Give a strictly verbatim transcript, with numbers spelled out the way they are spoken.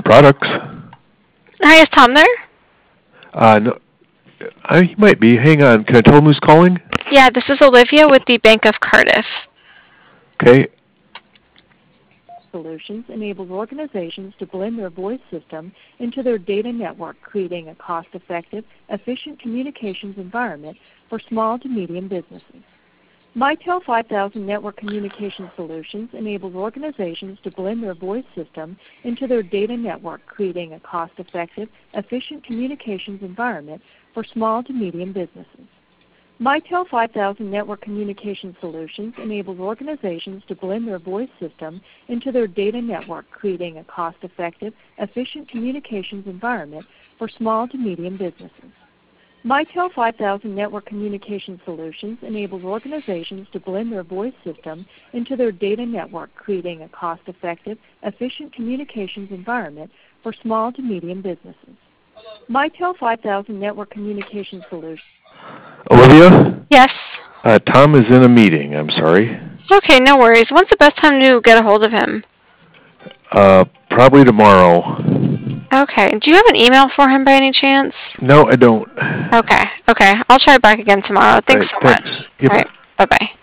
Products. Hi, is Tom there? Uh, no, uh, he might be. Hang on. Can I tell him who's calling? Yeah, this is Olivia with the Bank of Cardiff. Okay. Solutions enables organizations to blend their voice system into their data network, creating a cost-effective, efficient communications environment for small to medium businesses. Mitel five thousand Network Communication Solutions enables organizations to blend their voice system into their data network, creating a cost-effective, efficient communications environment for small to medium businesses. Mitel five thousand Network Communication Solutions enables organizations to blend their voice system into their data network, creating a cost-effective, efficient communications environment for small to medium businesses. Mitel five thousand Network Communication Solutions enables organizations to blend their voice system into their data network, creating a cost-effective, efficient communications environment for small to medium businesses. Mitel five thousand Network Communication Solutions. Olivia? Yes. Uh, Tom is in a meeting. I'm sorry. Okay, no worries. When's the best time to get a hold of him? Uh, probably tomorrow. Okay. Do you have an email for him by any chance? No, I don't. Okay. Okay. I'll try back again tomorrow. Thanks Right, so thanks. much. Yep. All right. Bye-bye.